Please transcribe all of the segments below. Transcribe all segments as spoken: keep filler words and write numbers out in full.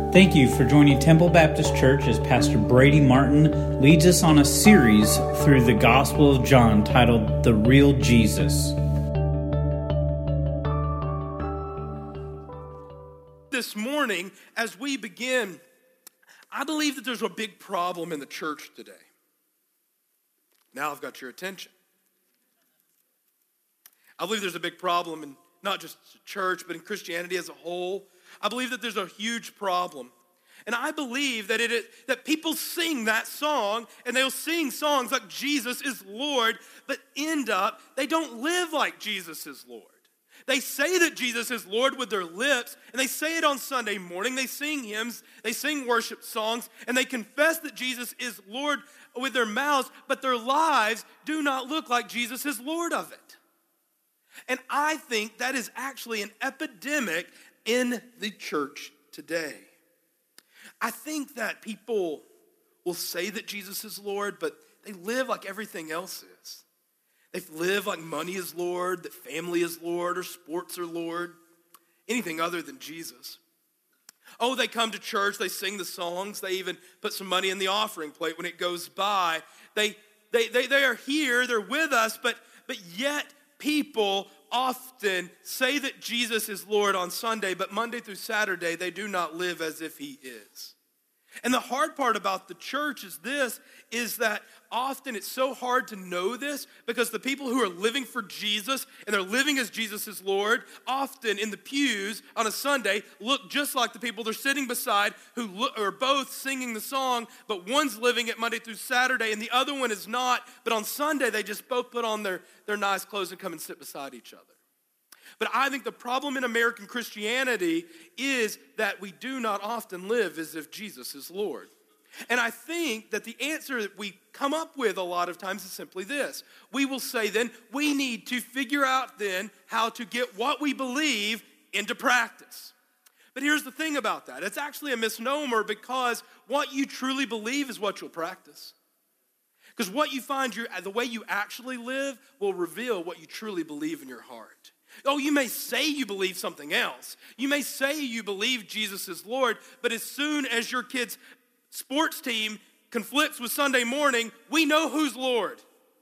Thank you for joining Temple Baptist Church as Pastor Brady Martin leads us on a series through the Gospel of John titled The Real Jesus. This morning, as we begin, I believe that there's a big problem in the church today. Now I've got your attention. I believe there's a big problem in not just the church, but in Christianity as a whole. I believe that there's a huge problem. And I believe that it is, that people sing that song, and they'll sing songs like Jesus is Lord, but end up, they don't live like Jesus is Lord. They say that Jesus is Lord with their lips, and they say it on Sunday morning. They sing hymns, they sing worship songs, and they confess that Jesus is Lord with their mouths, but their lives do not look like Jesus is Lord of it. And I think that is actually an epidemic in the church today. I think that people will say that Jesus is Lord, but they live like everything else is. They live like money is Lord, that family is Lord, or sports are Lord, anything other than Jesus. Oh, they come to church, they sing the songs, they even put some money in the offering plate when it goes by. They they they, they are here, they're with us, but but yet people often say that Jesus is Lord on Sunday, but Monday through Saturday, they do not live as if he is. And the hard part about the church is this, is that often it's so hard to know this because the people who are living for Jesus and they're living as Jesus is Lord, often in the pews on a Sunday look just like the people they're sitting beside who look, are both singing the song, but one's living it Monday through Saturday and the other one is not, but on Sunday they just both put on their, their nice clothes and come and sit beside each other. But I think the problem in American Christianity is that we do not often live as if Jesus is Lord. And I think that the answer that we come up with a lot of times is simply this. We will say then, we need to figure out then how to get what we believe into practice. But here's the thing about that. It's actually a misnomer because what you truly believe is what you'll practice. Because what you find, your, the way you actually live will reveal what you truly believe in your heart. Oh, you may say you believe something else. You may say you believe Jesus is Lord, but as soon as your kid's sports team conflicts with Sunday morning, we know who's Lord.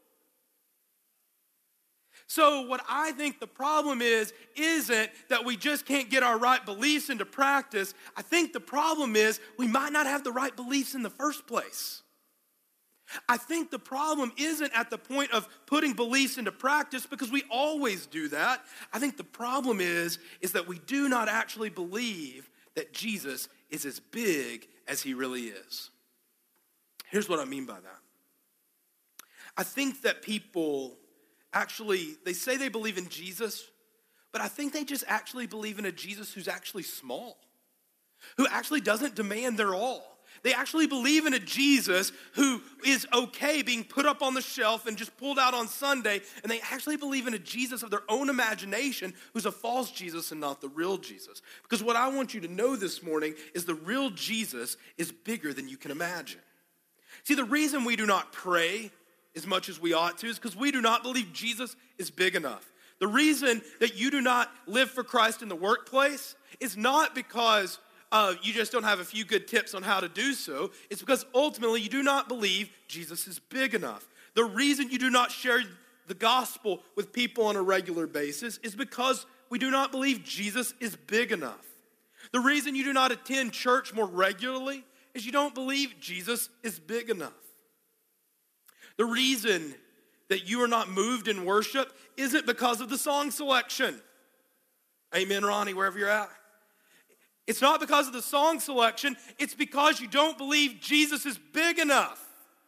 So what I think the problem is, isn't that we just can't get our right beliefs into practice. I think the problem is we might not have the right beliefs in the first place. I think the problem isn't at the point of putting beliefs into practice because we always do that. I think the problem is, is that we do not actually believe that Jesus is as big as he really is. Here's what I mean by that. I think that people actually, they say they believe in Jesus, but I think they just actually believe in a Jesus who's actually small, who actually doesn't demand their all. They actually believe in a Jesus who is okay being put up on the shelf and just pulled out on Sunday. And they actually believe in a Jesus of their own imagination who's a false Jesus and not the real Jesus. Because what I want you to know this morning is the real Jesus is bigger than you can imagine. See, the reason we do not pray as much as we ought to is because we do not believe Jesus is big enough. The reason that you do not live for Christ in the workplace is not because Uh, you just don't have a few good tips on how to do so. It's because ultimately you do not believe Jesus is big enough. The reason you do not share the gospel with people on a regular basis is because we do not believe Jesus is big enough. The reason you do not attend church more regularly is you don't believe Jesus is big enough. The reason that you are not moved in worship isn't because of the song selection. Amen, Ronnie, wherever you're at. It's not because of the song selection. It's because you don't believe Jesus is big enough.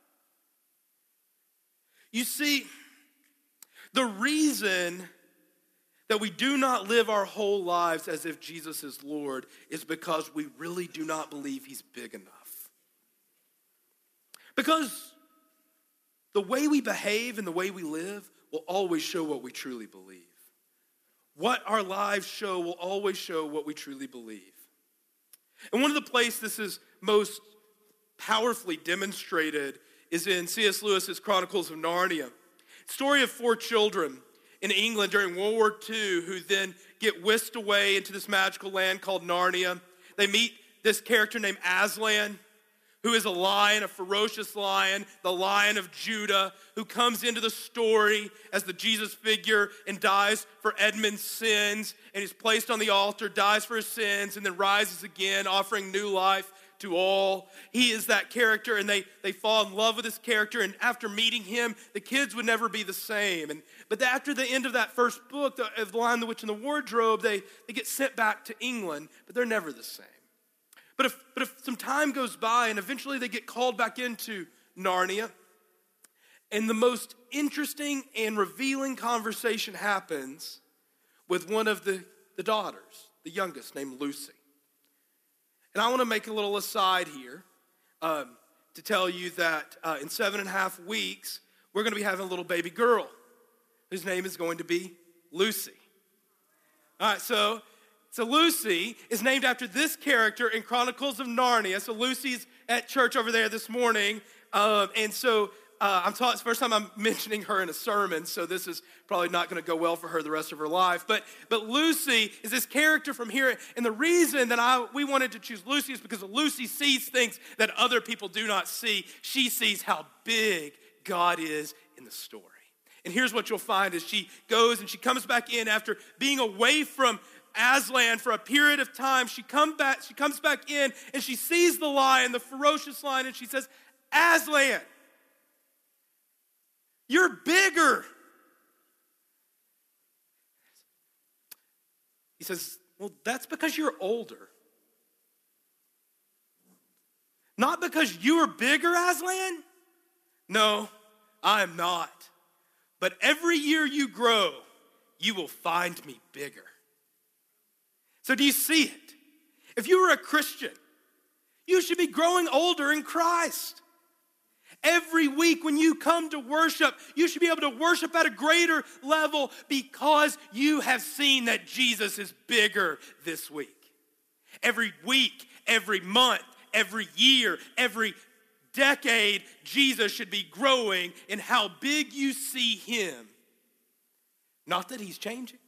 You see, the reason that we do not live our whole lives as if Jesus is Lord is because we really do not believe he's big enough. Because the way we behave and the way we live will always show what we truly believe. What our lives show will always show what we truly believe. And one of the places this is most powerfully demonstrated is in C S Lewis's Chronicles of Narnia. Story of four children in England during World War Two who then get whisked away into this magical land called Narnia. They meet this character named Aslan, who is a lion, a ferocious lion, the Lion of Judah, who comes into the story as the Jesus figure and dies for Edmund's sins, and is placed on the altar, dies for his sins, and then rises again, offering new life to all. He is that character, and they, they fall in love with this character, and after meeting him, the kids would never be the same. And But after the end of that first book, the, of The Lion, the Witch, and the Wardrobe, they, they get sent back to England, but they're never the same. But if, but if some time goes by and eventually they get called back into Narnia, and the most interesting and revealing conversation happens with one of the, the daughters, the youngest, named Lucy. And I want to make a little aside here um, to tell you that uh, in seven and a half weeks, we're going to be having a little baby girl whose name is going to be Lucy. All right, so... So Lucy is named after this character in Chronicles of Narnia. So Lucy's at church over there this morning. Um, and so uh, I'm taught, it's the first time I'm mentioning her in a sermon, so this is probably not going to go well for her the rest of her life. But but Lucy is this character from here. And the reason that I we wanted to choose Lucy is because Lucy sees things that other people do not see. She sees how big God is in the story. And here's what you'll find as she goes and she comes back in after being away from Aslan for a period of time. She come back, she comes back in and she sees the lion, the ferocious lion, and she says, Aslan, you're bigger. He says, well, that's because you're older. Not because you are bigger, Aslan? No, I am not. But every year you grow, you will find me bigger. So do you see it? If you were a Christian, you should be growing older in Christ. Every week when you come to worship, you should be able to worship at a greater level because you have seen that Jesus is bigger this week. Every week, every month, every year, every decade, Jesus should be growing in how big you see him. Not that he's changing,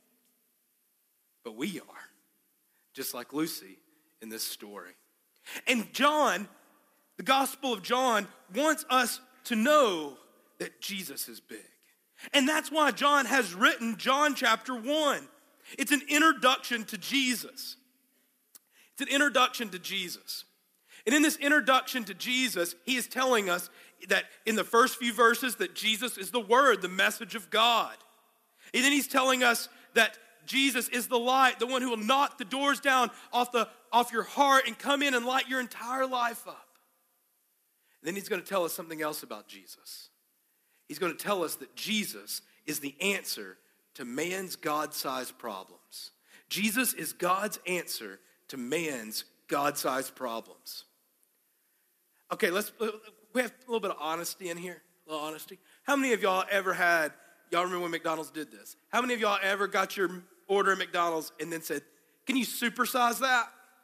but we are. Just like Lucy in this story. And John, the Gospel of John, wants us to know that Jesus is big. And that's why John has written John chapter one. It's an introduction to Jesus. It's an introduction to Jesus. And in this introduction to Jesus, he is telling us that in the first few verses that Jesus is the Word, the message of God. And then he's telling us that Jesus is the light, the one who will knock the doors down off, the, off your heart and come in and light your entire life up. Then he's going to tell us something else about Jesus. He's going to tell us that Jesus is the answer to man's God-sized problems. Jesus is God's answer to man's God-sized problems. Okay, let's, we have a little bit of honesty in here, a little honesty. How many of y'all ever had, y'all remember when McDonald's did this? How many of y'all ever got your order at McDonald's and then said, can you supersize that?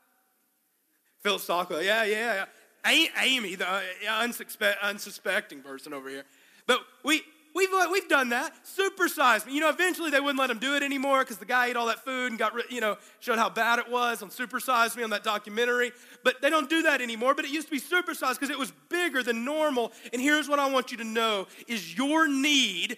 Philip Stockwell, yeah, yeah, yeah. Amy, the uh, unsuspe- unsuspecting person over here. But we, we've, we've done that. Supersize me. You know, eventually they wouldn't let him do it anymore because the guy ate all that food and got, you know, showed how bad it was on Supersize Me on that documentary. But they don't do that anymore. But it used to be supersized because it was bigger than normal. And here's what I want you to know is your need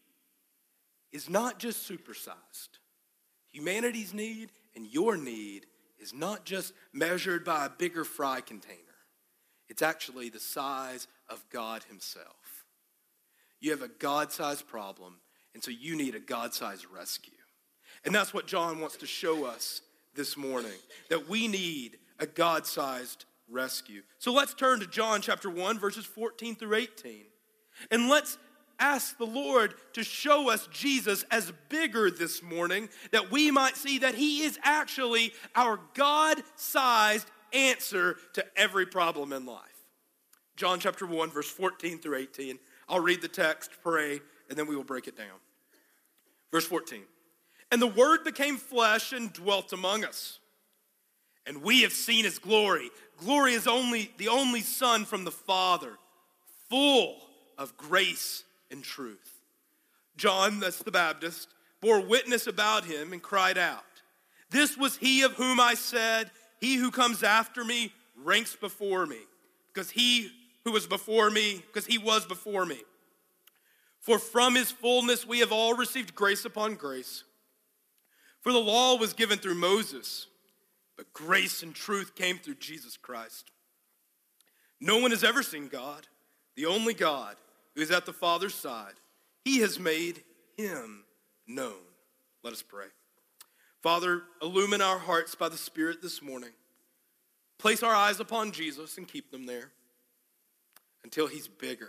is not just supersized. Humanity's need and your need is not just measured by a bigger fry container. It's actually the size of God himself. You have a God-sized problem, and so you need a God-sized rescue. And that's what John wants to show us this morning, that we need a God-sized rescue. So let's turn to John chapter one, verses fourteen through eighteen. And let's ask the Lord to show us Jesus as bigger this morning, that we might see that he is actually our God-sized answer to every problem in life. John chapter one, verse fourteen through eighteen. I'll read the text, pray, and then we will break it down. Verse fourteen. And the Word became flesh and dwelt among us. And we have seen his glory. Glory is only the only Son from the Father, full of grace and truth. John, that's the Baptist, bore witness about him and cried out, this was he of whom I said, he who comes after me ranks before me, because he who was before me, because he was before me. For from his fullness we have all received grace upon grace. For the law was given through Moses, but grace and truth came through Jesus Christ. No one has ever seen God, the only God who is at the Father's side. He has made him known. Let us pray. Father, illumine our hearts by the Spirit this morning. Place our eyes upon Jesus and keep them there until he's bigger,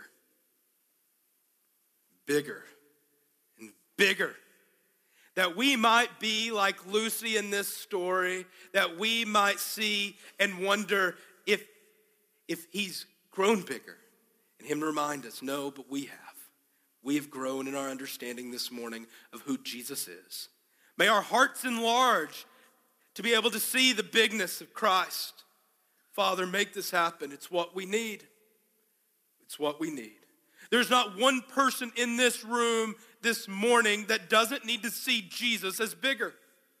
bigger, and bigger. That we might be like Lucy in this story, that we might see and wonder if, if he's grown bigger. And him remind us, no, but we have. We have grown in our understanding this morning of who Jesus is. May our hearts enlarge to be able to see the bigness of Christ. Father, make this happen. It's what we need. It's what we need. There's not one person in this room this morning that doesn't need to see Jesus as bigger.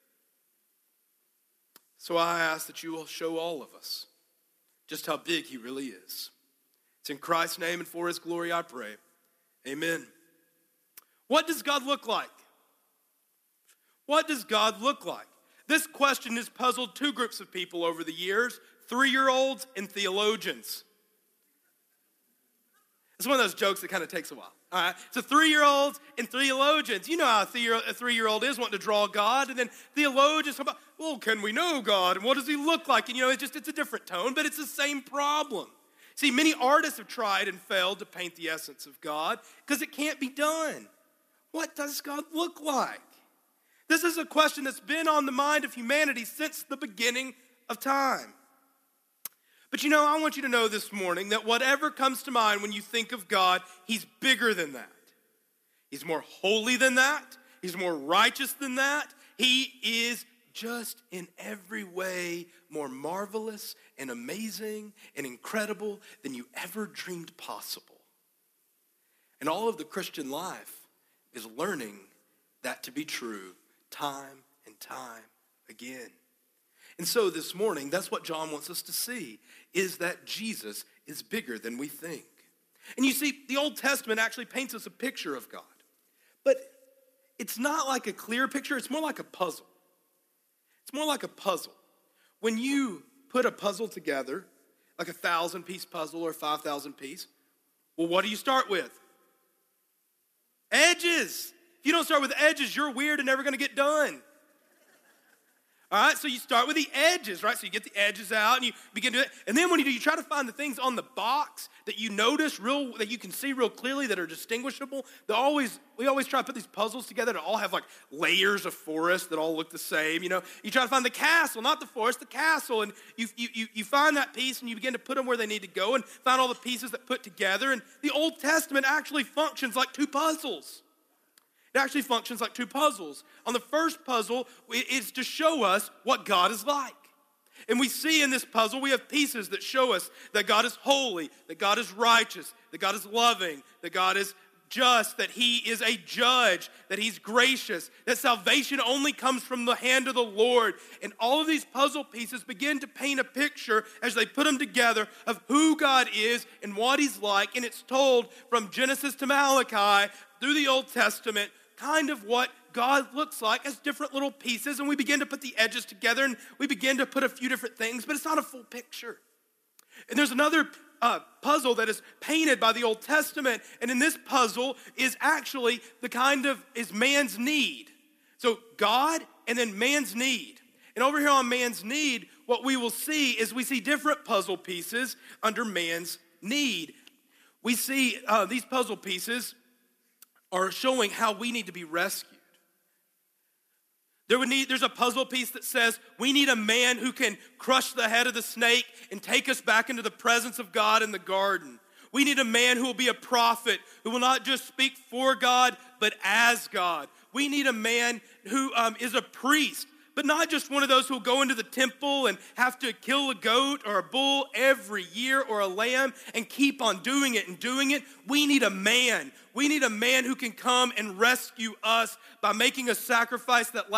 So I ask that you will show all of us just how big he really is. It's in Christ's name and for his glory I pray. Amen. What does God look like? What does God look like? This question has puzzled two groups of people over the years, three-year-olds and theologians. It's one of those jokes that kind of takes a while. All right, so three-year-olds and theologians. You know how a three-year-old is wanting to draw God, and then theologians talk about, well, can we know God, and what does he look like? And you know, it's just, it's a different tone, but it's the same problem. See, many artists have tried and failed to paint the essence of God because it can't be done. What does God look like? This is a question that's been on the mind of humanity since the beginning of time. But you know, I want you to know this morning that whatever comes to mind when you think of God, he's bigger than that. He's more holy than that. He's more righteous than that. He is just in every way more marvelous and amazing and incredible than you ever dreamed possible. And all of the Christian life is learning that to be true time and time again. And so this morning, that's what John wants us to see, is that Jesus is bigger than we think. And you see, the Old Testament actually paints us a picture of God. But it's not like a clear picture, it's more like a puzzle. It's more like a puzzle. When you put a puzzle together, like a thousand-piece puzzle or a five thousand piece, well, what do you start with? Edges. If you don't start with edges, you're weird and never going to get done. All right, so you start with the edges, right? So you get the edges out and you begin to do it. And then when you do, you try to find the things on the box that you notice real, that you can see real clearly that are distinguishable. They always, we always try to put these puzzles together to all have like layers of forest that all look the same, you know. You try to find the castle, not the forest, the castle. And you, you, you, you find that piece and you begin to put them where they need to go and find all the pieces that put together. And the Old Testament actually functions like two puzzles. It actually functions like two puzzles. On the first puzzle, it's to show us what God is like. And we see in this puzzle, we have pieces that show us that God is holy, that God is righteous, that God is loving, that God is just, that he is a judge, that he's gracious, that salvation only comes from the hand of the Lord. And all of these puzzle pieces begin to paint a picture as they put them together of who God is and what he's like. And it's told from Genesis to Malachi through the Old Testament, kind of what God looks like as different little pieces. And we begin to put the edges together and we begin to put a few different things, but it's not a full picture. And there's another uh, puzzle that is painted by the Old Testament. And in this puzzle is actually the kind of, is man's need. So God and then man's need. And over here on man's need, what we will see is we see different puzzle pieces under man's need. We see uh, these puzzle pieces are showing how we need to be rescued. There would need, there's a puzzle piece that says we need a man who can crush the head of the snake and take us back into the presence of God in the garden. We need a man who will be a prophet, who will not just speak for God, but as God. We need a man who um, is a priest, but not just one of those who will go into the temple and have to kill a goat or a bull every year or a lamb and keep on doing it and doing it. We need a man. We need a man who can come and rescue us by making a sacrifice that lasts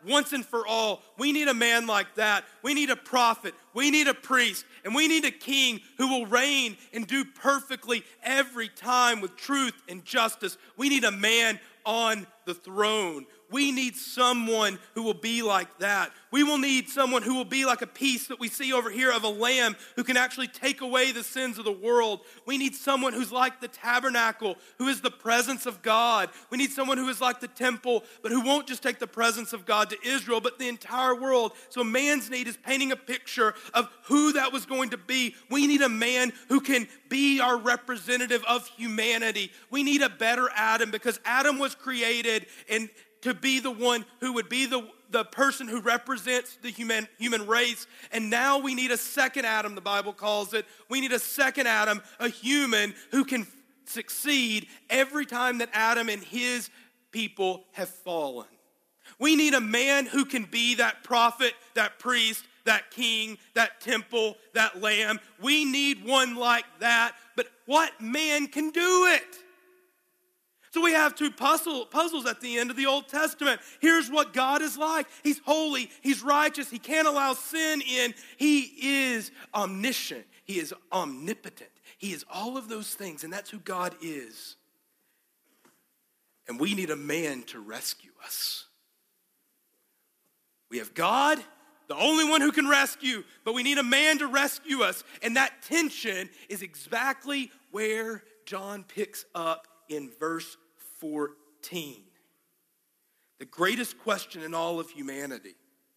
once and for all. We need a man like that. We need a prophet. We need a priest. And we need a king who will reign and do perfectly every time with truth and justice. We need a man on the throne. We need someone who will be like that. We will need someone who will be like a piece that we see over here of a lamb who can actually take away the sins of the world. We need someone who's like the tabernacle, who is the presence of God. We need someone who is like the temple, but who won't just take the presence of God to Israel, but the entire world. So man's need is painting a picture of who that was going to be. We need a man who can be our representative of humanity. We need a better Adam, because Adam was created and to be the one who would be the, the person who represents the human, human race. And now we need a second Adam, the Bible calls it. We need a second Adam, a human who can succeed every time that Adam and his people have fallen. We need a man who can be that prophet, that priest, that king, that temple, that lamb. We need one like that, but what man can do it? So we have two puzzle, puzzles at the end of the Old Testament. Here's what God is like. He's holy. He's righteous. He can't allow sin in. He is omniscient. He is omnipotent. He is all of those things, and that's who God is. And we need a man to rescue us. We have God, the only one who can rescue, but we need a man to rescue us. And that tension is exactly where John picks up in verse fourteen. The greatest question in all of humanity.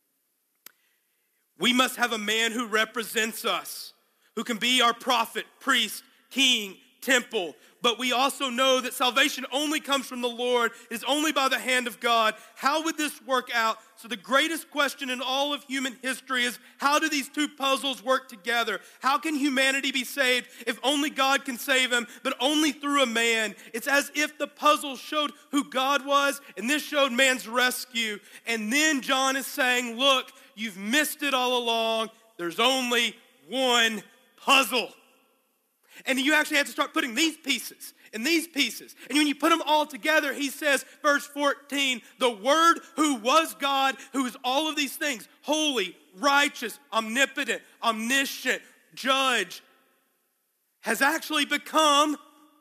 We must have a man who represents us, who can be our prophet, priest, king, temple. But we also know that salvation only comes from the Lord. It is only by the hand of God. How would this work out? So the greatest question in all of human history is, how do these two puzzles work together? How can humanity be saved if only God can save him, but only through a man? It's as if the puzzle showed who God was, and this showed man's rescue. And then John is saying, look, you've missed it all along. There's only one puzzle. And you actually have to start putting these pieces and these pieces. And when you put them all together, he says, verse fourteen, the Word who was God, who is all of these things, holy, righteous, omnipotent, omniscient, judge, has actually become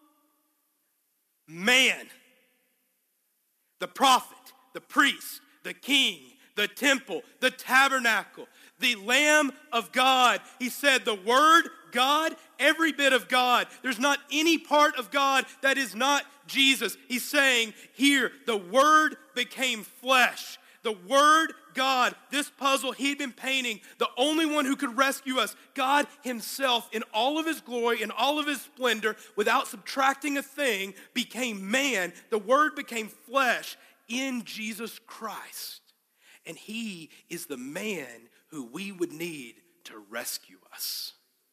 man. The prophet, the priest, the king, the temple, the tabernacle, the Lamb of God. He said the Word, God, every bit of God. There's not any part of God that is not Jesus. He's saying here, the Word became flesh. The Word, God, this puzzle he'd been painting, the only one who could rescue us, God himself in all of his glory, in all of his splendor, without subtracting a thing, became man. The Word became flesh in Jesus Christ. And he is the man who we would need to rescue us.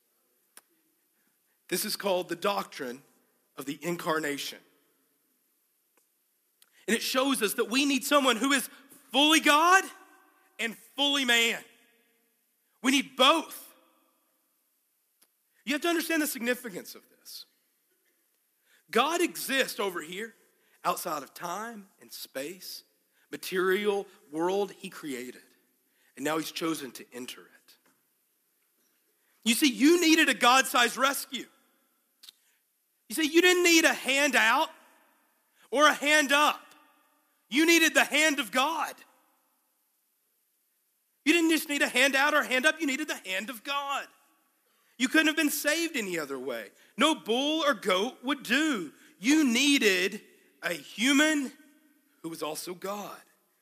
This is called the doctrine of the incarnation. And it shows us that we need someone who is fully God and fully man. We need both. You have to understand the significance of this. God exists over here outside of time and space, material world he created. And now he's chosen to enter it. You see, you needed a God-sized rescue. You see, you didn't need a hand out or a hand up. You needed the hand of God. You didn't just need a hand out or a hand up. You needed the hand of God. You couldn't have been saved any other way. No bull or goat would do. You needed a human who was also God.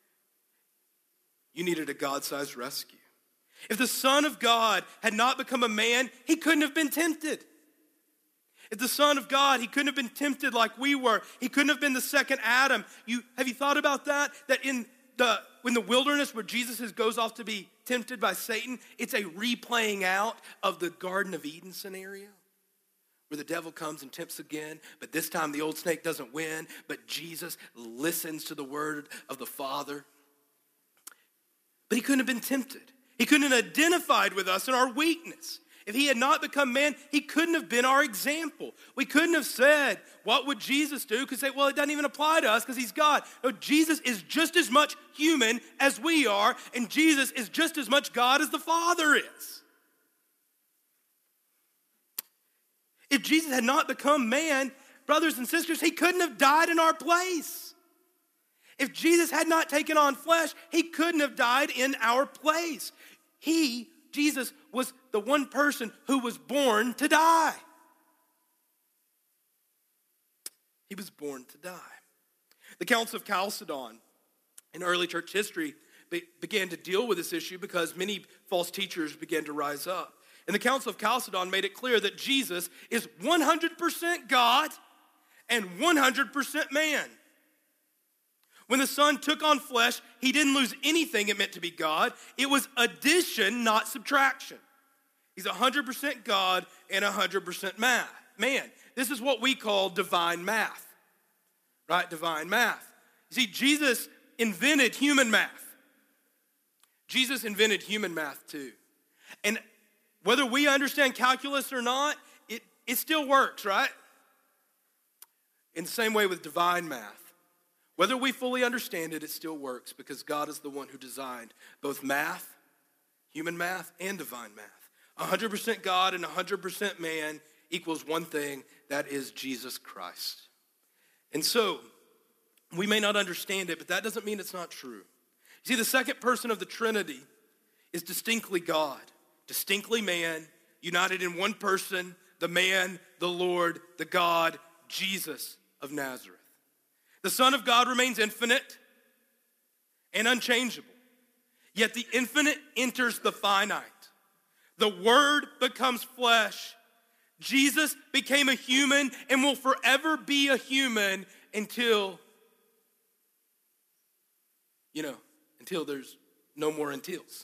You needed a God-sized rescue. If the Son of God had not become a man, he couldn't have been tempted. If the Son of God, he couldn't have been tempted like we were. He couldn't have been the second Adam. You, have you thought about that? That in the, in the wilderness where Jesus goes off to be tempted by Satan, it's a replaying out of the Garden of Eden scenario where the devil comes and tempts again, but this time the old snake doesn't win, but Jesus listens to the word of the Father. But he couldn't have been tempted. He couldn't have identified with us in our weakness. If he had not become man, he couldn't have been our example. We couldn't have said, what would Jesus do? Because say, well, it doesn't even apply to us because he's God. No, Jesus is just as much human as we are, and Jesus is just as much God as the Father is. If Jesus had not become man, brothers and sisters, he couldn't have died in our place. If Jesus had not taken on flesh, he couldn't have died in our place. He, Jesus, was the one person who was born to die. He was born to die. The Council of Chalcedon in early church history be- began to deal with this issue because many false teachers began to rise up. And the Council of Chalcedon made it clear that Jesus is one hundred percent God and one hundred percent man. When the Son took on flesh, he didn't lose anything it meant to be God. It was addition, not subtraction. He's one hundred percent God and one hundred percent math. Man, this is what we call divine math, right? Divine math. You see, Jesus invented human math. Jesus invented human math too. And whether we understand calculus or not, it, it still works, right? In the same way with divine math. Whether we fully understand it, it still works because God is the one who designed both math, human math, and divine math. one hundred percent God and one hundred percent man equals one thing, that is Jesus Christ. And so, we may not understand it, but that doesn't mean it's not true. You see, the second person of the Trinity is distinctly God, distinctly man, united in one person, the man, the Lord, the God, Jesus of Nazareth. The Son of God remains infinite and unchangeable, yet the infinite enters the finite. The Word becomes flesh. Jesus became a human and will forever be a human until, you know, until there's no more untils.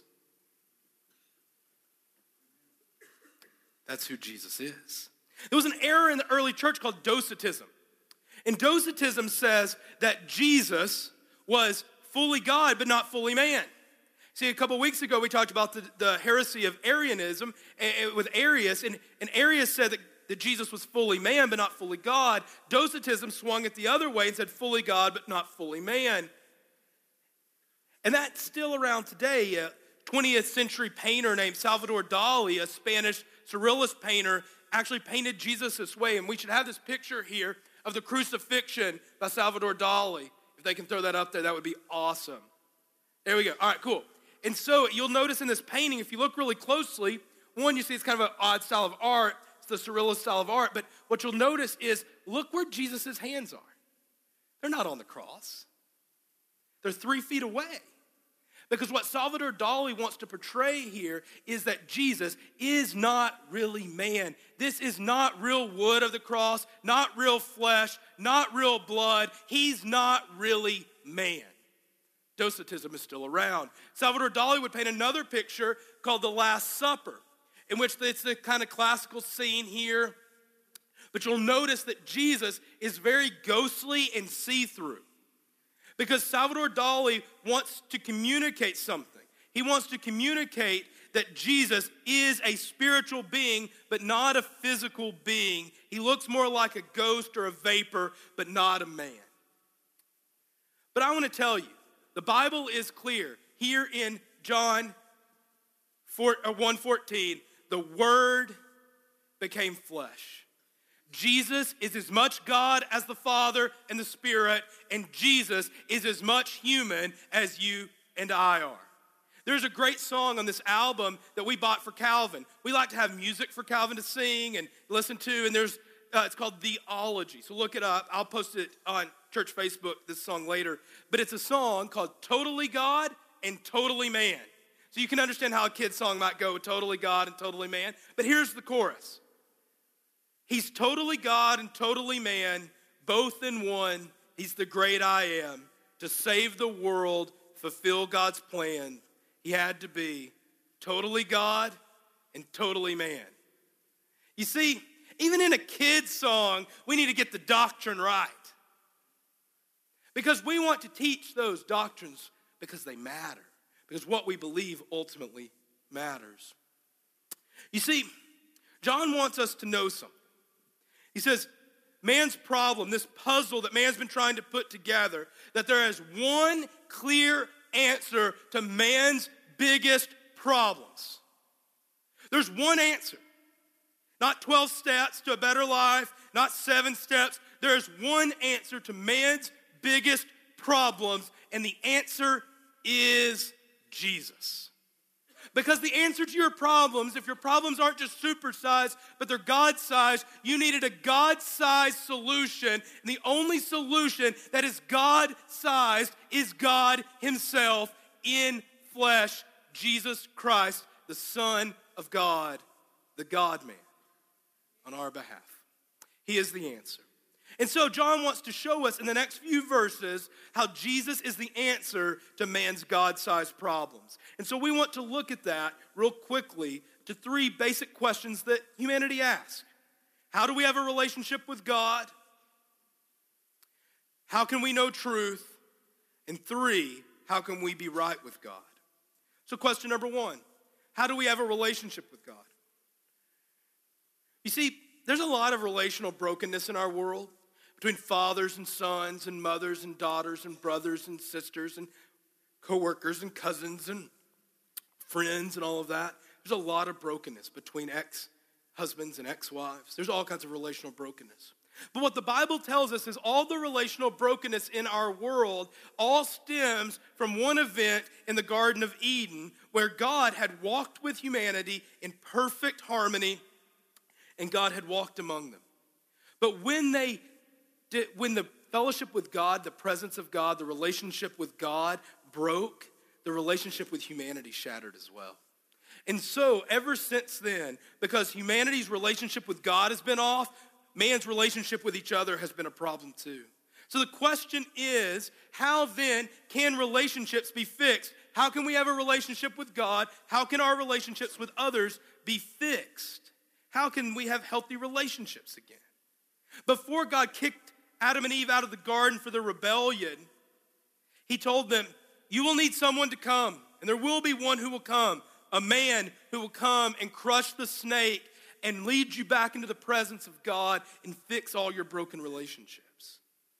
That's who Jesus is. There was an error in the early church called Docetism. And Docetism says that Jesus was fully God but not fully man. See, a couple weeks ago we talked about the, the heresy of Arianism and, with Arius, and, and Arius said that, that Jesus was fully man but not fully God. Docetism swung it the other way and said fully God but not fully man. And that's still around today. A twentieth century painter named Salvador Dali, a Spanish Surrealist painter, actually painted Jesus this way. And we should have this picture here of the Crucifixion by Salvador Dali. If they can throw that up there, that would be awesome. There we go. All right, cool. And so you'll notice in this painting, if you look really closely, one, you see it's kind of an odd style of art. It's the Surrealist style of art. But what you'll notice is, look where Jesus' hands are. They're not on the cross. They're three feet away. Because what Salvador Dali wants to portray here is that Jesus is not really man. This is not real wood of the cross, not real flesh, not real blood. He's not really man. Docetism is still around. Salvador Dali would paint another picture called The Last Supper, in which it's the kind of classical scene here. But you'll notice that Jesus is very ghostly and see-through. Because Salvador Dali wants to communicate something. He wants to communicate that Jesus is a spiritual being, but not a physical being. He looks more like a ghost or a vapor, but not a man. But I want to tell you, the Bible is clear. Here in John one fourteen, the Word became flesh. Jesus is as much God as the Father and the Spirit, and Jesus is as much human as you and I are. There's a great song on this album that we bought for Calvin. We like to have music for Calvin to sing and listen to, and there's uh, it's called Theology. So look it up. I'll post it on church Facebook, this song later. But it's a song called Totally God and Totally Man. So you can understand how a kid's song might go with totally God and totally man. But here's the chorus. He's totally God and totally man, both in one. He's the great I am. To save the world, fulfill God's plan, he had to be totally God and totally man. You see, even in a kid's song, we need to get the doctrine right. Because we want to teach those doctrines because they matter. Because what we believe ultimately matters. You see, John wants us to know something. He says, man's problem, this puzzle that man's been trying to put together, that there is one clear answer to man's biggest problems. There's one answer. Not twelve steps to a better life, not seven steps. There is one answer to man's biggest problems, and the answer is Jesus. Because the answer to your problems, if your problems aren't just supersized, but they're God-sized, you needed a God-sized solution. And the only solution that is God-sized is God himself in flesh, Jesus Christ, the Son of God, the God-man, on our behalf. He is the answer. And so John wants to show us in the next few verses how Jesus is the answer to man's God-sized problems. And so we want to look at that real quickly to three basic questions that humanity asks. How do we have a relationship with God? How can we know truth? And three, how can we be right with God? So question number one, how do we have a relationship with God? You see, there's a lot of relational brokenness in our world. Between fathers and sons and mothers and daughters and brothers and sisters and coworkers and cousins and friends and all of that. There's a lot of brokenness between ex-husbands and ex-wives. There's all kinds of relational brokenness. But what the Bible tells us is all the relational brokenness in our world all stems from one event in the Garden of Eden where God had walked with humanity in perfect harmony and God had walked among them. But when they Did, when the fellowship with God, the presence of God, the relationship with God broke, the relationship with humanity shattered as well. And so ever since then, because humanity's relationship with God has been off, man's relationship with each other has been a problem too. So the question is, how then can relationships be fixed? How can we have a relationship with God? How can our relationships with others be fixed? How can we have healthy relationships again? Before God kicked Adam and Eve out of the garden for their rebellion, he told them, you will need someone to come, and there will be one who will come, a man who will come and crush the snake and lead you back into the presence of God and fix all your broken relationships.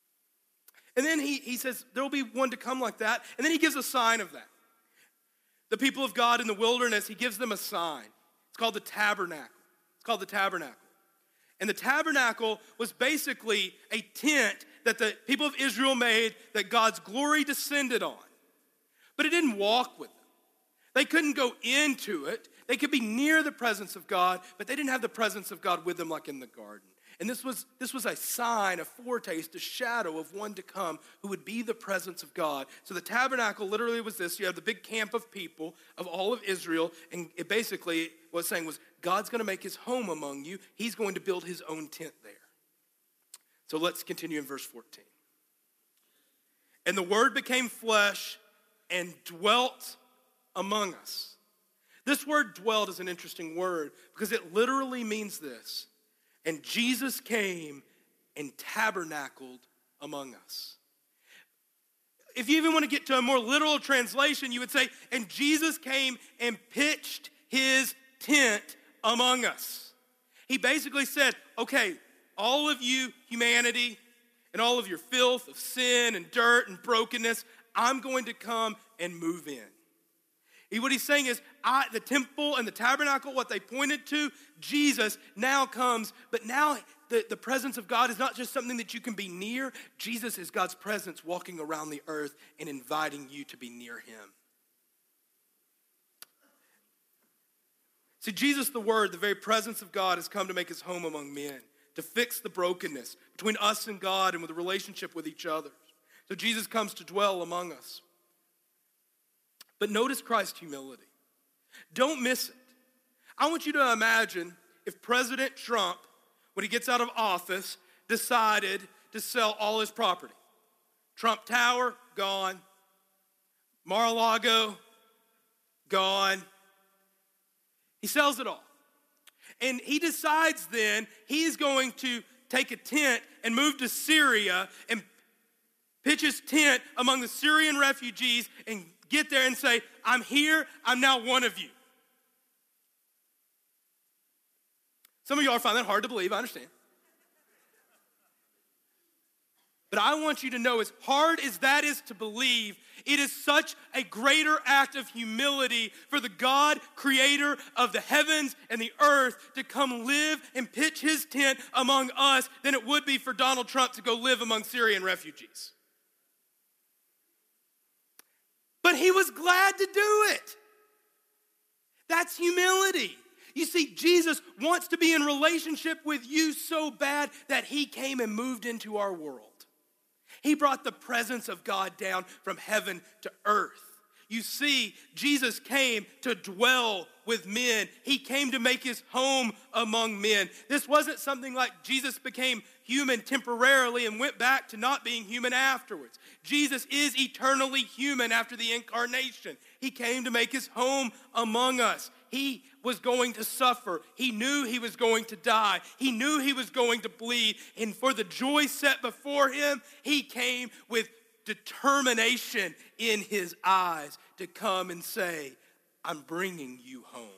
And then he, he says, there will be one to come like that, and then he gives a sign of that. The people of God in the wilderness, he gives them a sign. It's called the tabernacle. It's called the tabernacle. And the tabernacle was basically a tent that the people of Israel made that God's glory descended on. But it didn't walk with them. They couldn't go into it. They could be near the presence of God, but they didn't have the presence of God with them like in the garden. And this was, this was a sign, a foretaste, a shadow of one to come who would be the presence of God. So the tabernacle literally was this. You have the big camp of people of all of Israel, and it basically what it's saying was God's going to make his home among you. He's going to build his own tent there. So let's continue in verse fourteen. And the word became flesh and dwelt among us. This word dwelt is an interesting word because it literally means this. And Jesus came and tabernacled among us. If you even want to get to a more literal translation, you would say, and Jesus came and pitched his tent among us. He basically said, okay, all of you, humanity, and all of your filth of sin and dirt and brokenness, I'm going to come and move in. And what he's saying is, I, the temple and the tabernacle, what they pointed to, Jesus now comes, but now the, the presence of God is not just something that you can be near. Jesus is God's presence walking around the earth and inviting you to be near him. See, Jesus, the Word, the very presence of God, has come to make his home among men, to fix the brokenness between us and God and with the relationship with each other. So Jesus comes to dwell among us. But notice Christ's humility. Don't miss it. I want you to imagine if President Trump, when he gets out of office, decided to sell all his property. Trump Tower, gone. Mar-a-Lago, gone. He sells it all. And he decides then he's going to take a tent and move to Syria and pitch his tent among the Syrian refugees and get there and say, I'm here, I'm now one of you. Some of y'all find that hard to believe, I understand. But I want you to know, as hard as that is to believe, it is such a greater act of humility for the God, creator of the heavens and the earth, to come live and pitch his tent among us than it would be for Donald Trump to go live among Syrian refugees. But he was glad to do it. That's humility. You see, Jesus wants to be in relationship with you so bad that he came and moved into our world. He brought the presence of God down from heaven to earth. You see, Jesus came to dwell with men. He came to make his home among men. This wasn't something like Jesus became human temporarily and went back to not being human afterwards. Jesus is eternally human after the incarnation. He came to make his home among us. He was going to suffer. He knew he was going to die. He knew he was going to bleed. And for the joy set before him, he came with determination in his eyes to come and say, I'm bringing you home.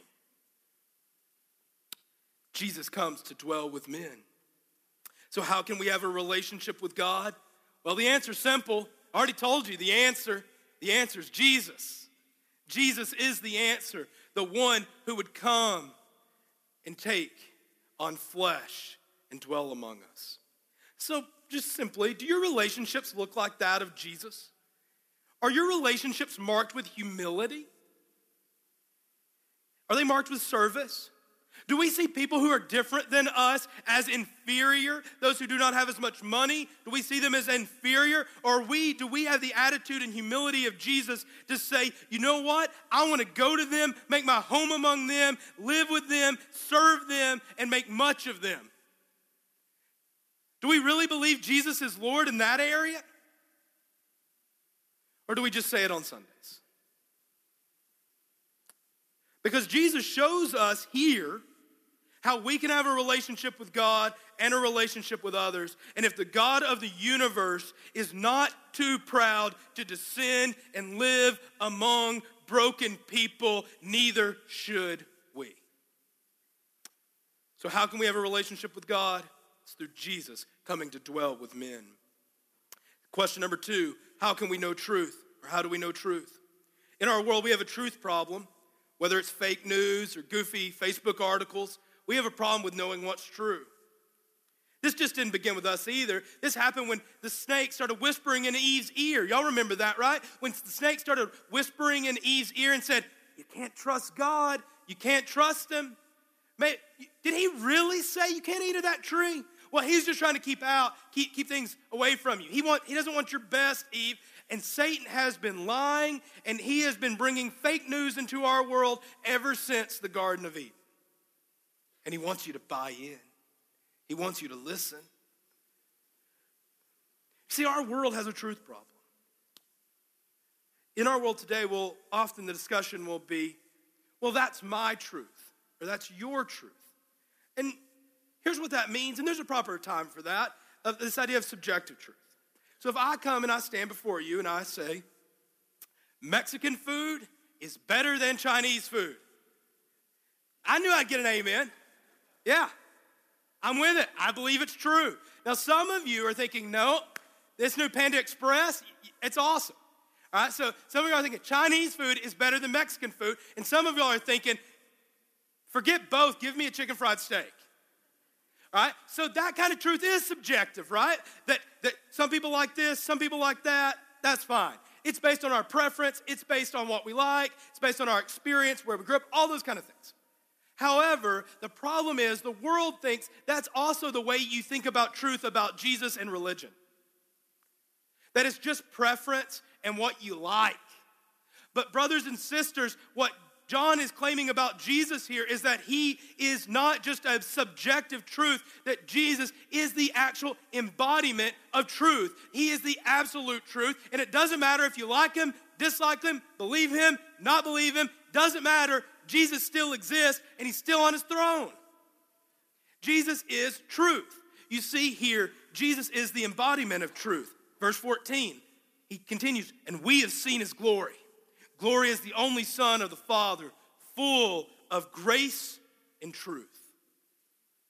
Jesus comes to dwell with men. So how can we have a relationship with God? Well, the answer's simple. I already told you the answer. The answer is Jesus. Jesus is the answer, the one who would come and take on flesh and dwell among us. So just simply, do your relationships look like that of Jesus? Are your relationships marked with humility? Are they marked with service? Do we see people who are different than us as inferior? Those who do not have as much money, do we see them as inferior? Or we, do we have the attitude and humility of Jesus to say, you know what? I want to go to them, make my home among them, live with them, serve them, and make much of them. Do we really believe Jesus is Lord in that area? Or do we just say it on Sundays? Because Jesus shows us here how we can have a relationship with God and a relationship with others. And if the God of the universe is not too proud to descend and live among broken people, neither should we. So how can we have a relationship with God? It's through Jesus coming to dwell with men. Question number two, how can we know truth? Or how do we know truth? In our world, we have a truth problem. Whether it's fake news or goofy Facebook articles, we have a problem with knowing what's true. This just didn't begin with us either. This happened when the snake started whispering in Eve's ear. Y'all remember that, right? When the snake started whispering in Eve's ear and said, you can't trust God. You can't trust him. Man, did he really say you can't eat of that tree? Well, he's just trying to keep out, keep, keep things away from you. He, want, he doesn't want your best, Eve. And Satan has been lying, and he has been bringing fake news into our world ever since the Garden of Eden. And he wants you to buy in. He wants you to listen. See, our world has a truth problem. In our world today, well, often the discussion will be, well, that's my truth, or that's your truth. And here's what that means, and there's a proper time for that, of this idea of subjective truth. So if I come and I stand before you and I say, Mexican food is better than Chinese food, I knew I'd get an amen. Yeah, I'm with it. I believe it's true. Now, some of you are thinking, no, this new Panda Express, it's awesome. All right, so some of you are thinking Chinese food is better than Mexican food, and some of y'all are thinking, forget both, give me a chicken fried steak. All right, so that kind of truth is subjective, right? That, that some people like this, some people like that, that's fine. It's based on our preference, it's based on what we like, it's based on our experience, where we grew up, all those kind of things. However, the problem is the world thinks that's also the way you think about truth about Jesus and religion. That it's just preference and what you like. But brothers and sisters, what John is claiming about Jesus here is that he is not just a subjective truth, that Jesus is the actual embodiment of truth. He is the absolute truth, and it doesn't matter if you like him, dislike him, believe him, not believe him, doesn't matter. Jesus still exists, and he's still on his throne. Jesus is truth. You see here, Jesus is the embodiment of truth. Verse fourteen, he continues, and we have seen his glory. Glory is the only Son of the Father, full of grace and truth.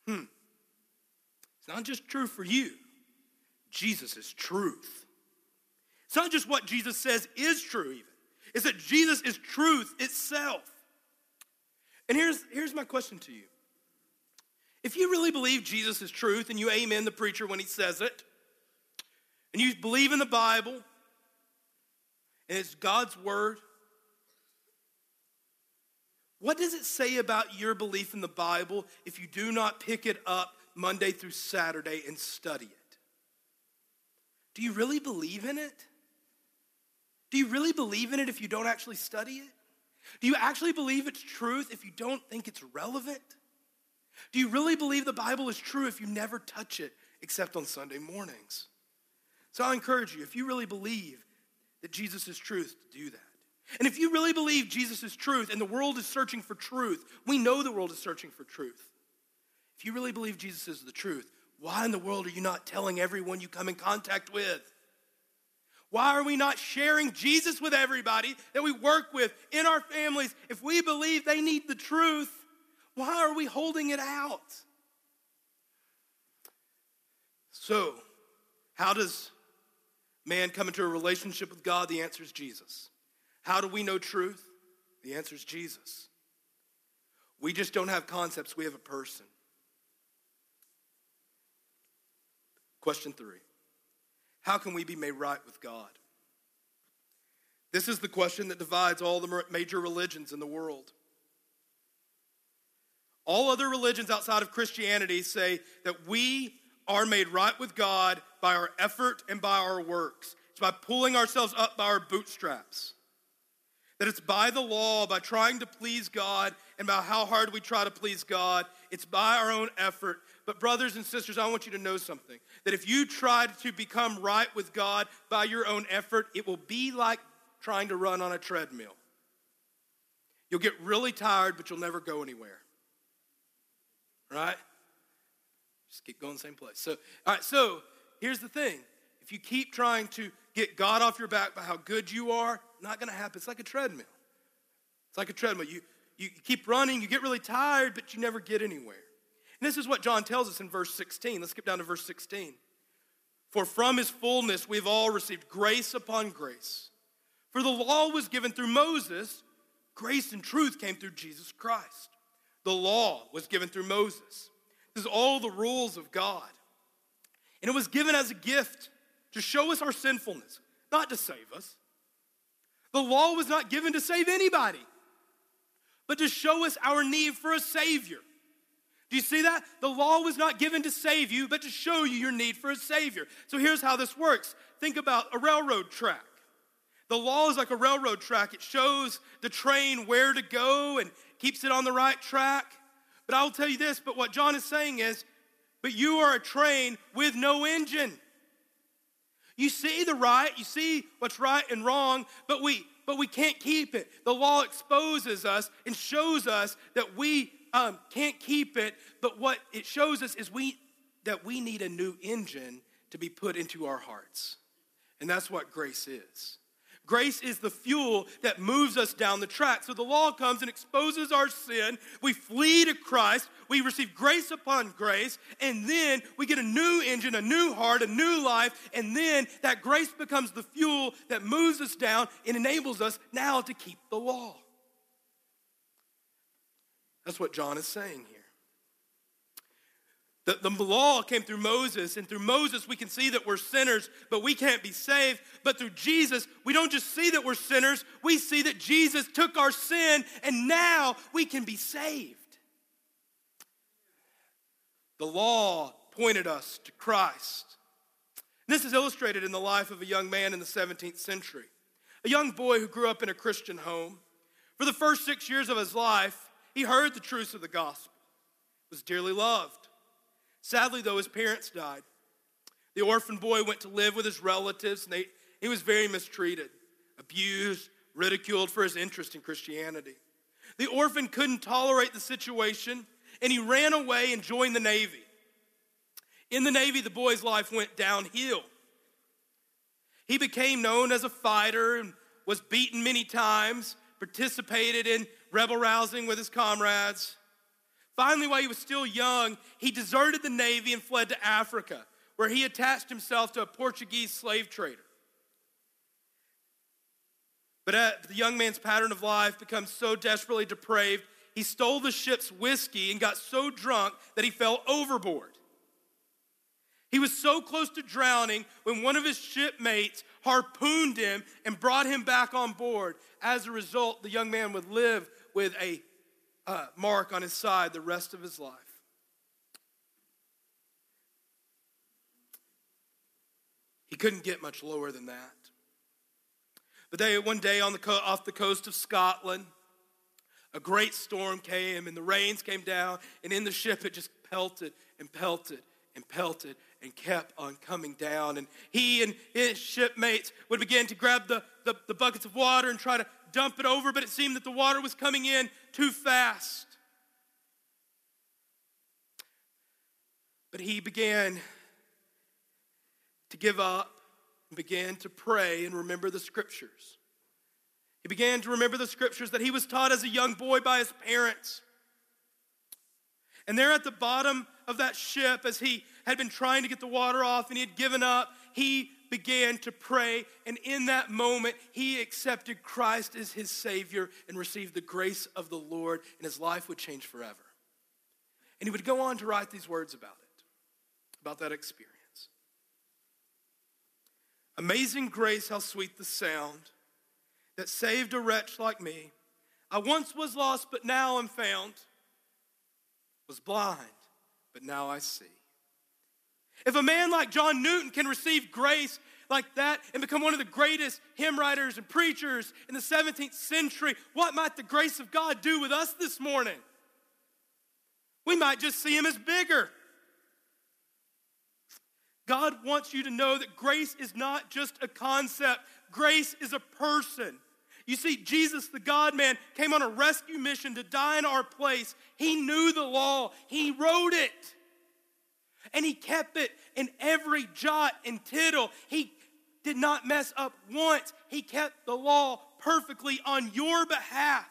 Hmm. It's not just true for you. Jesus is truth. It's not just what Jesus says is true even. It's that Jesus is truth itself. And here's, here's my question to you. If you really believe Jesus is truth and you amen the preacher when he says it, and you believe in the Bible, and it's God's word, what does it say about your belief in the Bible if you do not pick it up Monday through Saturday and study it? Do you really believe in it? Do you really believe in it if you don't actually study it? Do you actually believe it's truth if you don't think it's relevant? Do you really believe the Bible is true if you never touch it except on Sunday mornings? So I encourage you, if you really believe that Jesus is truth, to do that. And if you really believe Jesus is truth and the world is searching for truth, we know the world is searching for truth. If you really believe Jesus is the truth, why in the world are you not telling everyone you come in contact with? Why are we not sharing Jesus with everybody that we work with in our families? If we believe they need the truth, why are we holding it out? So, how does man come into a relationship with God? The answer is Jesus. How do we know truth? The answer is Jesus. We just don't have concepts, we have a person. Question three. How can we be made right with God? This is the question that divides all the major religions in the world. All other religions outside of Christianity say that we are made right with God by our effort and by our works. It's by pulling ourselves up by our bootstraps. That it's by the law, by trying to please God, and by how hard we try to please God. It's by our own effort. But brothers and sisters, I want you to know something. That if you try to become right with God by your own effort, it will be like trying to run on a treadmill. You'll get really tired, but you'll never go anywhere. Right? Just keep going the same place. So, all right, so here's the thing. If you keep trying to get God off your back by how good you are, not going to happen. It's like a treadmill. It's like a treadmill. You, you keep running, you get really tired, but you never get anywhere. And this is what John tells us in verse sixteen. Let's skip down to verse sixteen. For from his fullness we've all received grace upon grace. For the law was given through Moses, grace and truth came through Jesus Christ. The law was given through Moses. This is all the rules of God. And it was given as a gift to show us our sinfulness, not to save us. The law was not given to save anybody, but to show us our need for a Savior. Do you see that? The law was not given to save you, but to show you your need for a Savior. So here's how this works. Think about a railroad track. The law is like a railroad track. It shows the train where to go and keeps it on the right track. But I'll tell you this, but what John is saying is, but you are a train with no engine. You see the right, you see what's right and wrong, but we but we can't keep it. The law exposes us and shows us that we um, can't keep it, but what it shows us is we that we need a new engine to be put into our hearts. And that's what grace is. Grace is the fuel that moves us down the track. So the law comes and exposes our sin. We flee to Christ. We receive grace upon grace. And then we get a new engine, a new heart, a new life. And then that grace becomes the fuel that moves us down and enables us now to keep the law. That's what John is saying here. The, the law came through Moses, and through Moses we can see that we're sinners, but we can't be saved. But through Jesus, we don't just see that we're sinners, we see that Jesus took our sin, and now we can be saved. The law pointed us to Christ. This is illustrated in the life of a young man in the seventeenth century, a young boy who grew up in a Christian home. For the first six years of his life, he heard the truths of the gospel, was dearly loved. Sadly, though, his parents died. The orphan boy went to live with his relatives, and they, he was very mistreated, abused, ridiculed for his interest in Christianity. The orphan couldn't tolerate the situation, and he ran away and joined the Navy. In the Navy, the boy's life went downhill. He became known as a fighter and was beaten many times, participated in rebel rousing with his comrades. Finally, while he was still young, he deserted the Navy and fled to Africa, where he attached himself to a Portuguese slave trader. But as the young man's pattern of life becomes so desperately depraved, he stole the ship's whiskey and got so drunk that he fell overboard. He was so close to drowning when one of his shipmates harpooned him and brought him back on board. As a result, the young man would live with a uh, mark on his side the rest of his life. He couldn't get much lower than that. But they, one day on the co- off the coast of Scotland, a great storm came and the rains came down, and in the ship it just pelted and pelted and pelted and kept on coming down. And he and his shipmates would begin to grab the, the, the buckets of water and try to dump it over, but it seemed that the water was coming in too fast. But he began to give up and began to pray and remember the scriptures. He began to remember the scriptures that he was taught as a young boy by his parents. And there at the bottom of that ship, as he had been trying to get the water off and he had given up, he began to pray. And in that moment, he accepted Christ as his Savior and received the grace of the Lord, and his life would change forever. And he would go on to write these words about it, about that experience. Amazing grace, how sweet the sound that saved a wretch like me. I once was lost, but now am found. Was blind, but now I see. If a man like John Newton can receive grace like that and become one of the greatest hymn writers and preachers in the seventeenth century, what might the grace of God do with us this morning? We might just see him as bigger. God wants you to know that grace is not just a concept. Grace is a person. You see, Jesus, the God-man, came on a rescue mission to die in our place. He knew the law. He wrote it. And he kept it in every jot and tittle. He did not mess up once. He kept the law perfectly on your behalf.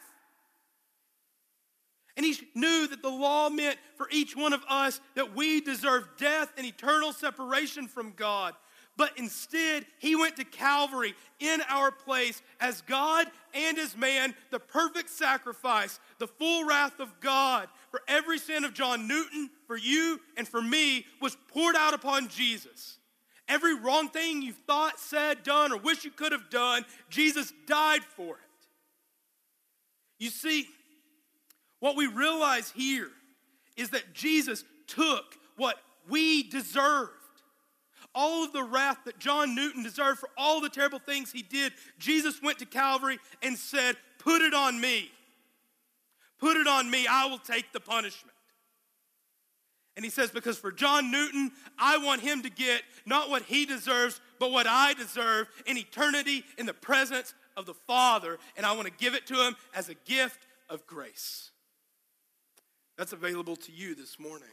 And he knew that the law meant for each one of us that we deserve death and eternal separation from God. But instead, he went to Calvary in our place as God and as man, the perfect sacrifice, the full wrath of God for every sin of John Newton, for you and for me, was poured out upon Jesus. Every wrong thing you thought, said, done, or wish you could have done, Jesus died for it. You see, what we realize here is that Jesus took what we deserved. All of the wrath that John Newton deserved for all the terrible things he did, Jesus went to Calvary and said, put it on me. Put it on me. I will take the punishment. And he says, because for John Newton, I want him to get not what he deserves, but what I deserve in eternity in the presence of the Father. And I want to give it to him as a gift of grace. That's available to you this morning.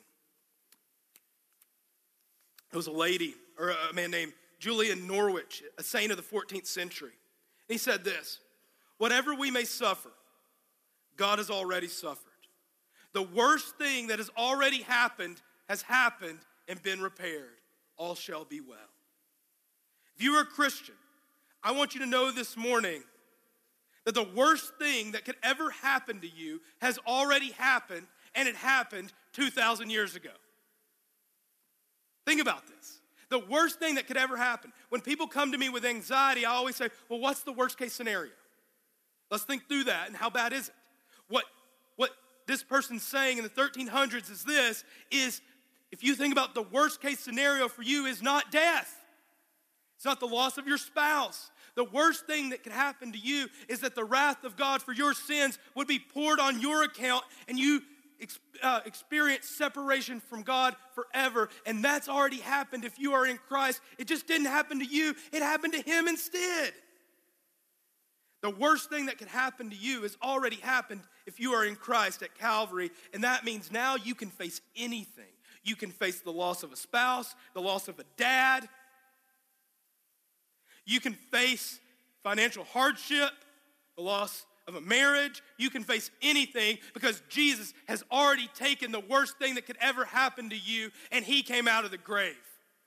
There was a lady, or a man named Julian Norwich, a saint of the fourteenth century. He said this: whatever we may suffer, God has already suffered. The worst thing that has already happened has happened and been repaired. All shall be well. If you are a Christian, I want you to know this morning that the worst thing that could ever happen to you has already happened, and it happened two thousand years ago. Think about this. The worst thing that could ever happen. When people come to me with anxiety, I always say, well, what's the worst case scenario? Let's think through that, and how bad is it? What, what this person's saying in the thirteen hundreds is this, is if you think about the worst case scenario for you is not death. It's not the loss of your spouse. The worst thing that could happen to you is that the wrath of God for your sins would be poured on your account, and you Uh, experience separation from God forever. And that's already happened if you are in Christ. It just didn't happen to you. It happened to him instead. The worst thing that could happen to you has already happened if you are in Christ at Calvary. And that means now you can face anything. You can face the loss of a spouse, the loss of a dad. You can face financial hardship, the loss of a marriage. You can face anything because Jesus has already taken the worst thing that could ever happen to you, and he came out of the grave.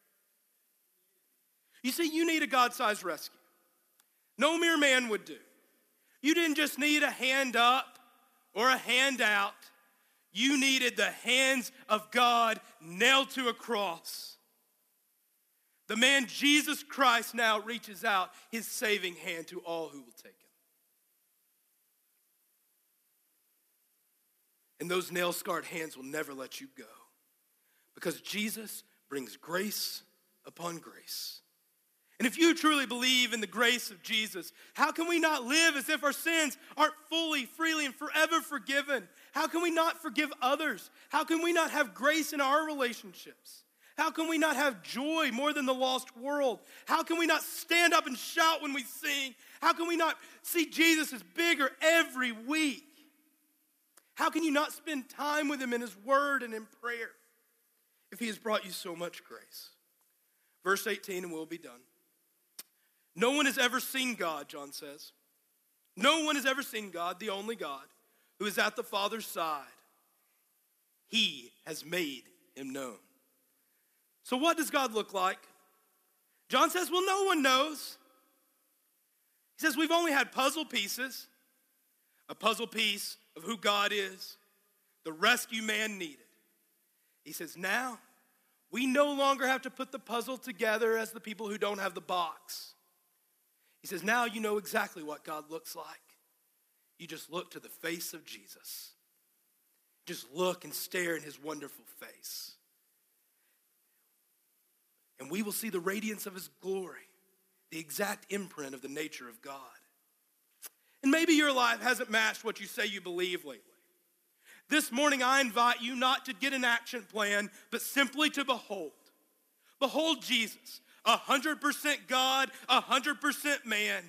You see, you need a God-sized rescue. No mere man would do. You didn't just need a hand up or a hand out. You needed the hands of God nailed to a cross. The man Jesus Christ now reaches out his saving hand to all who will take him. And those nail-scarred hands will never let you go, because Jesus brings grace upon grace. And if you truly believe in the grace of Jesus, how can we not live as if our sins aren't fully, freely, and forever forgiven? How can we not forgive others? How can we not have grace in our relationships? How can we not have joy more than the lost world? How can we not stand up and shout when we sing? How can we not see Jesus as bigger every week? How can you not spend time with him in his word and in prayer if he has brought you so much grace? Verse eighteen, and we'll be done. No one has ever seen God, John says. No one has ever seen God, the only God, who is at the Father's side. He has made him known. So what does God look like? John says, well, no one knows. He says, we've only had puzzle pieces. A puzzle piece of who God is, the rescue man needed. He says, now we no longer have to put the puzzle together as the people who don't have the box. He says, now you know exactly what God looks like. You just look to the face of Jesus. Just look and stare in his wonderful face. And we will see the radiance of his glory, the exact imprint of the nature of God. And maybe your life hasn't matched what you say you believe lately. This morning I invite you not to get an action plan, but simply to behold. Behold Jesus, one hundred percent God, one hundred percent man.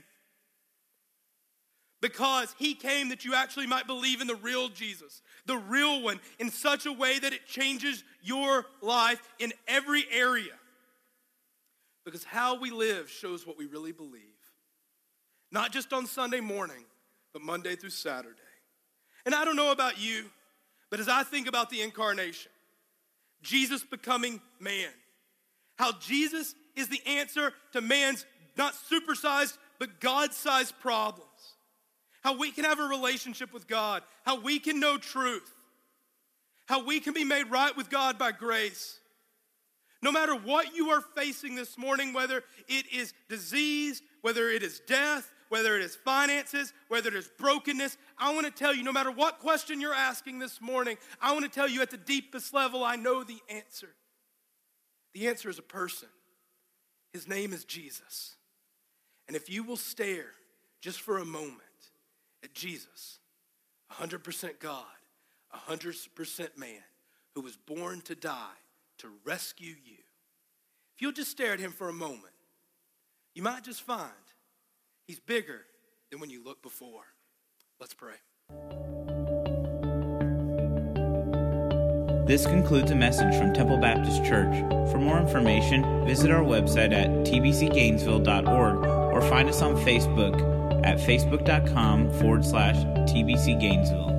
Because he came that you actually might believe in the real Jesus, the real one, in such a way that it changes your life in every area. Because how we live shows what we really believe. Not just on Sunday morning, but Monday through Saturday. And I don't know about you, but as I think about the incarnation, Jesus becoming man, how Jesus is the answer to man's not supersized, but God-sized problems. How we can have a relationship with God, how we can know truth, how we can be made right with God by grace. No matter what you are facing this morning, whether it is disease, whether it is death, whether it is finances, whether it is brokenness, I want to tell you, no matter what question you're asking this morning, I want to tell you at the deepest level, I know the answer. The answer is a person. His name is Jesus. And if you will stare just for a moment at Jesus, one hundred percent God, one hundred percent man, who was born to die, to rescue you. If you'll just stare at him for a moment, you might just find he's bigger than when you looked before. Let's pray. This concludes a message from Temple Baptist Church. For more information, visit our website at t b c gainesville dot org or find us on Facebook at facebook.com forward slash TBC Gainesville.